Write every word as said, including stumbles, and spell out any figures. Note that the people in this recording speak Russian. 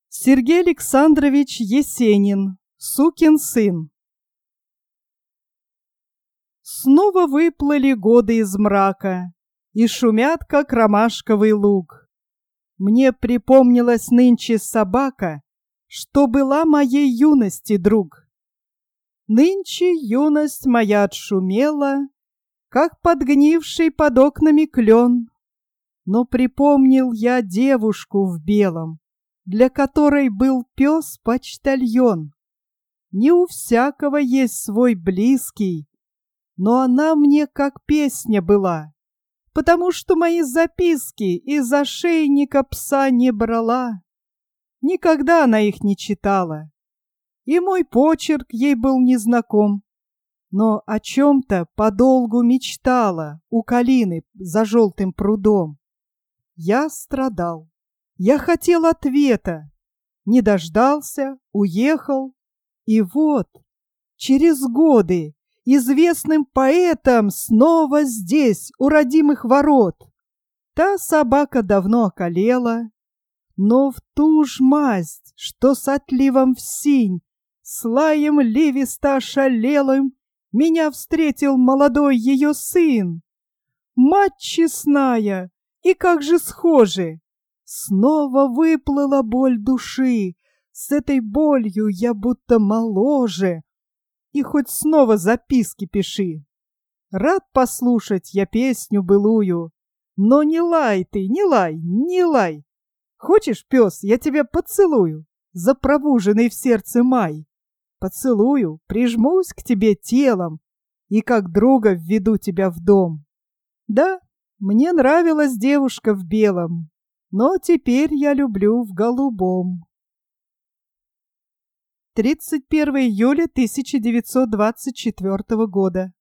Сергей Александрович Есенин. Сукин сын. Снова выплыли годы из мрака и шумят, как ромашковый луг. Мне припомнилась нынче собака, что была моей юности друг. Нынче юность моя отшумела, как подгнивший под окнами клен. Но припомнил я девушку в белом, для которой был пес-почтальон. Не у всякого есть свой близкий, но она мне как песня была, потому что мои записки из ошейника пса не брала. Никогда она их не читала, и мой почерк ей был незнаком, но о чем-то подолгу мечтала у калины за желтым прудом. Я страдал, я хотел ответа, не дождался, уехал, и вот, через годы, известным поэтом снова здесь, у родимых ворот. Та собака давно околела, но в ту ж масть, что с отливом в синь, с лаем ливисто ошалелым, меня встретил молодой ее сын. Мать честная, и как же схожи! Снова выплыла боль души, с этой болью я будто моложе. И хоть снова записки пиши. Рад послушать я песню былую, но не лай ты, не лай, не лай. Хочешь, пес, я тебя поцелую за пробуженный в сердце май? Поцелую, прижмусь к тебе телом и как друга введу тебя в дом. Да, мне нравилась девушка в белом, но теперь я люблю в голубом. тридцать первого июля тысяча девятьсот двадцать четвёртого года.